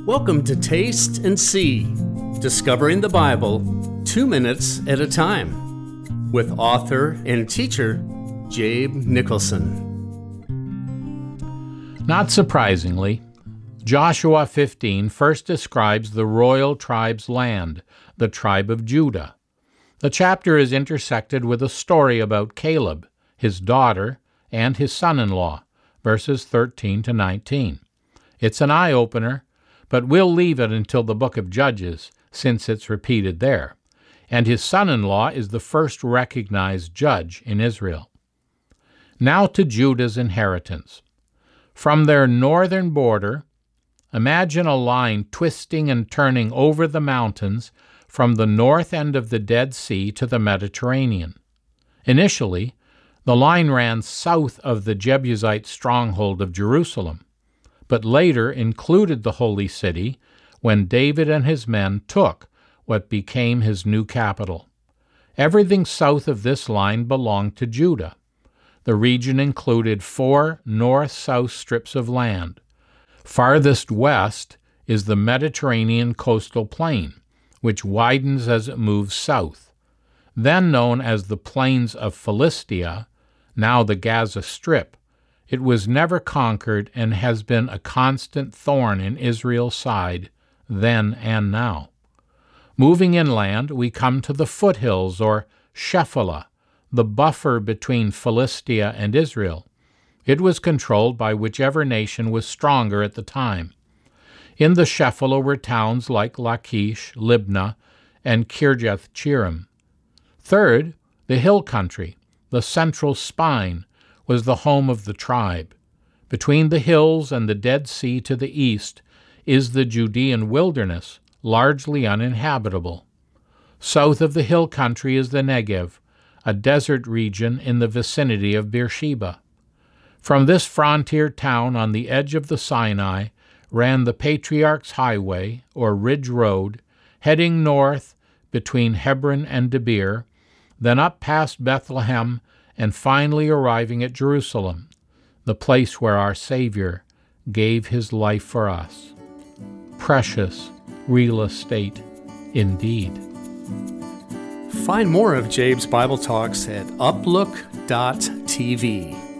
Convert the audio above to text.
Welcome to Taste and See, discovering the Bible 2 minutes at a time, with author and teacher Jabe Nicholson. Not surprisingly, Joshua 15 first describes the royal tribe's land, the tribe of Judah. The chapter is intersected with a story about Caleb, his daughter, and his son-in-law, verses 13 to 19. It's an eye-opener, but we'll leave it until the book of Judges, since it's repeated there. And his son-in-law is the first recognized judge in Israel. Now to Judah's inheritance. From their northern border, imagine a line twisting and turning over the mountains from the north end of the Dead Sea to the Mediterranean. Initially, the line ran south of the Jebusite stronghold of Jerusalem, but later included the holy city when David and his men took what became his new capital. Everything south of this line belonged to Judah. The region included 4 north-south strips of land. Farthest west is the Mediterranean coastal plain, which widens as it moves south. Then known as the Plains of Philistia, now the Gaza Strip, it was never conquered and has been a constant thorn in Israel's side, then and now. Moving inland, we come to the foothills, or Shephelah, the buffer between Philistia and Israel. It was controlled by whichever nation was stronger at the time. In the Shephelah were towns like Lachish, Libnah, and Kirjath-Jearim. Third, the hill country, the central spine, was the home of the tribe. Between the hills and the Dead Sea to the east is the Judean wilderness, largely uninhabitable. South of the hill country is the Negev, a desert region in the vicinity of Beersheba. From this frontier town on the edge of the Sinai ran the Patriarch's Highway, or Ridge Road, heading north between Hebron and Debir, then up past Bethlehem, and finally arriving at Jerusalem, the place where our Savior gave his life for us. Precious real estate indeed. Find more of Jabe's Bible Talks at uplook.tv.